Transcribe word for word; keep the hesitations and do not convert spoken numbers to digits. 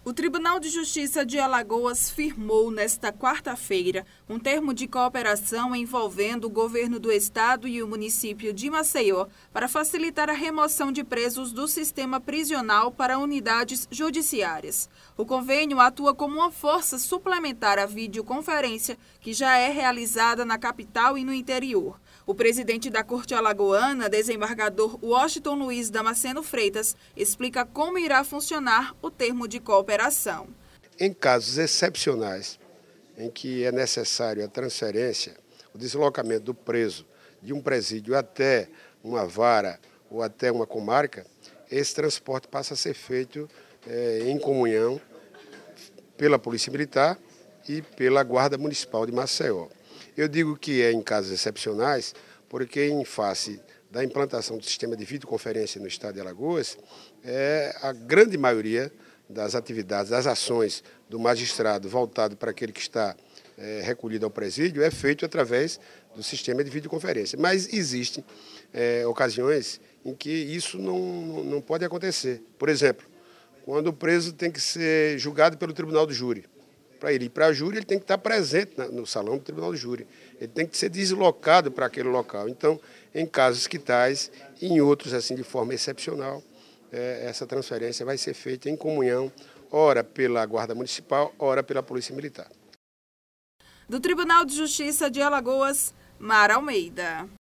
O Tribunal de Justiça de Alagoas firmou nesta quarta-feira um termo de cooperação envolvendo o governo do estado e o município de Maceió para facilitar a remoção de presos do sistema prisional para unidades judiciárias. O convênio atua como uma força suplementar à videoconferência que já é realizada na capital e no interior. O presidente da Corte Alagoana, desembargador Washington Luiz Damasceno Freitas, explica como irá funcionar o termo de cooperação. Em casos excepcionais, em que é necessário a transferência, o deslocamento do preso de um presídio até uma vara ou até uma comarca, esse transporte passa a ser feito é, em comunhão pela Polícia Militar e pela Guarda Municipal de Maceió. Eu digo que é em casos excepcionais, porque em face da implantação do sistema de videoconferência no estado de Alagoas, é, a grande maioria das atividades, das ações do magistrado voltado para aquele que está é, recolhido ao presídio é feito através do sistema de videoconferência. Mas existem é, ocasiões em que isso não, não pode acontecer. Por exemplo, quando o preso tem que ser julgado pelo tribunal do júri. Para ele ir para a júri, ele tem que estar presente no salão do tribunal do júri. Ele tem que ser deslocado para aquele local. Então, em casos que tais, e em outros, assim, de forma excepcional, é, essa transferência vai ser feita em comunhão, ora pela Guarda Municipal, ora pela Polícia Militar. Do Tribunal de Justiça de Alagoas, Mara Almeida.